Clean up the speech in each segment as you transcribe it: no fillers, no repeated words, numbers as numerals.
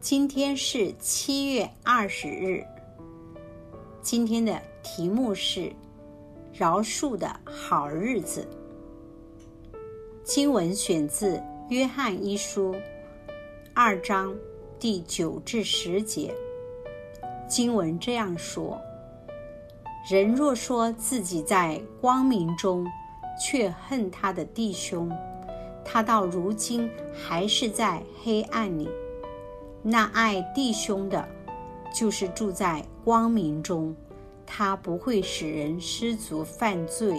今天是7月20日，今天的题目是饶恕的好日子。经文选自约翰一书2章第9至10节。经文这样说：人若说自己在光明中，却恨他的弟兄，他到如今还是在黑暗里。那爱弟兄的，就是住在光明中，他不会使人失足犯罪。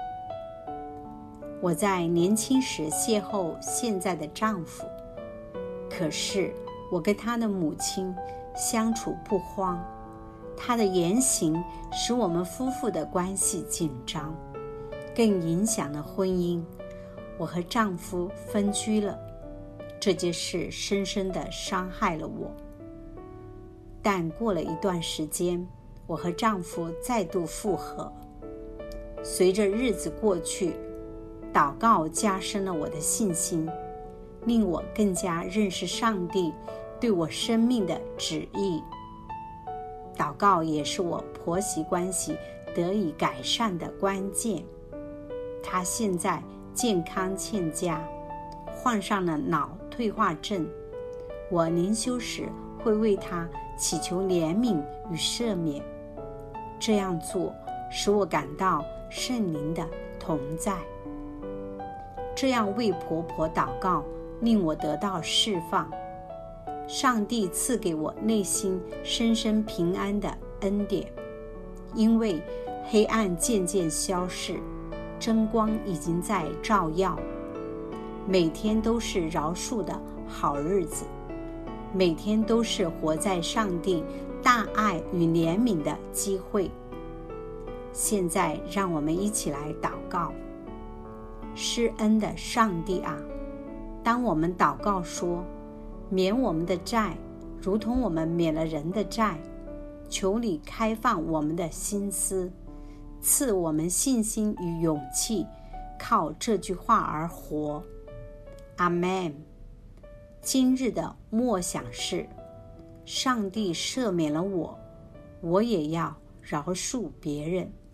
我在年轻时邂逅现在的丈夫，可是我跟他的母亲相处不欢，他的言行使我们夫妇的关系紧张，更影响了婚姻。我和丈夫分居了，这件事深深地伤害了我。但过了一段时间，我和丈夫再度复合。随着日子过去，祷告加深了我的信心，令我更加认识上帝对我生命的旨意。祷告也是我婆媳关系得以改善的关键。她现在健康欠佳，患上了脑退化症。我灵修时会为她祈求怜悯与赦免，这样做使我感到圣灵的同在。这样为婆婆祷告，令我得到释放。上帝赐给我内心深深平安的恩典，因为黑暗渐渐消逝，真光已经在照耀。每天都是饶恕的好日子，每天都是活在上帝大爱与怜悯的机会。现在让我们一起来祷告。施恩的上帝啊，当我们祷告说，免我们的债，如同我们免了人的债，求你开放我们的心思，赐我们信心与勇气，靠这句话而活。阿们。今日的默想是：上帝赦免了我，我也要饶恕别人。